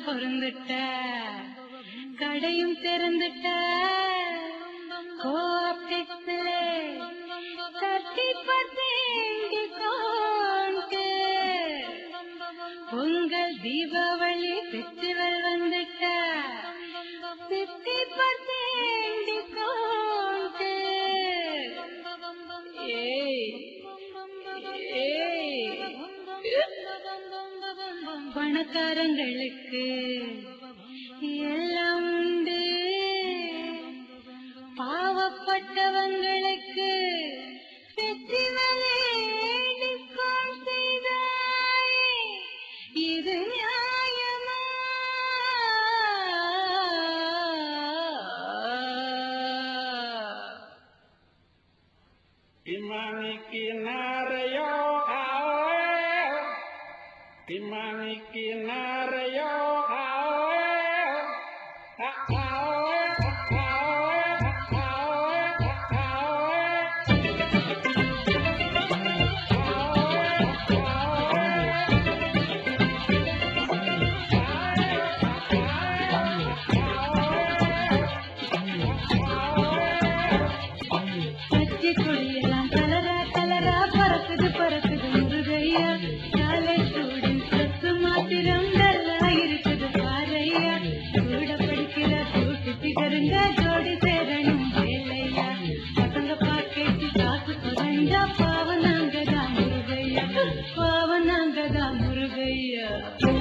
பொருந்துட்ட கடையும் திறந்துட்ட கோஆப்டெக்ஸ்ல 30% டிஸ்கவுண்ட் உங்கள் தீபாவளி ஃபெஸ்டிவல் வந்துட்ட 50% டிஸ்கவுண்ட் பணக்காரங்களுக்கு எல்லாம் உண்டு பாவப்பட்டவங்களுக்கு ஃபெஸ்டிவலே டிஸ்கவுண்ட் செய்தாய் இது நியாயமா Imanikinarayo Imanikinarayo பச்சை கொடியெல்லாம் கலரா கலரா பறக்குது பறக்குது முருகையா காலை ஸ்டூடெண்ட்ஸ் மாத்திரம் நல்லா இருக்குது பாறையா கூட படிக்கிற கூட்டு திகருங்க ஜோடி சேரணும் வேலையா பசங்க பாக்கெட்டு காசு குறைஞ்சா பாவம் நாங்கதான் முருகையா பாவம் நாங்கதான் முருகையா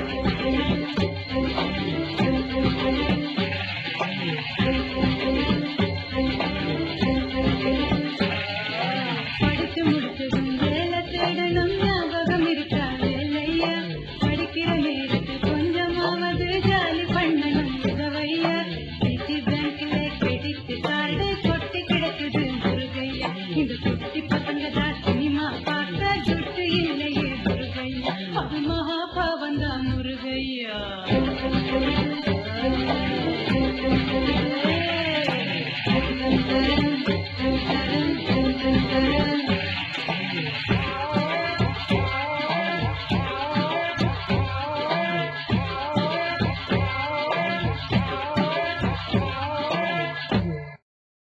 படிச்சு முடிச்சதும் வேலை தேடணும் ஞாபகம் இருக்கா வேலையா படிக்கிற நேரத்தில் கொஞ்சமாவது ஜாலி பண்ணணும் உதவையா சிட்டி பேங்க்ல கிரெடிட் கார்டு கொட்டி கிடக்குது முருகையா இந்த குட்டி பசங்க தான் சினிமா பார்க்க ஜுட்டு இல்லையே முருகையா அது மகா பாவம் தான் முருகையா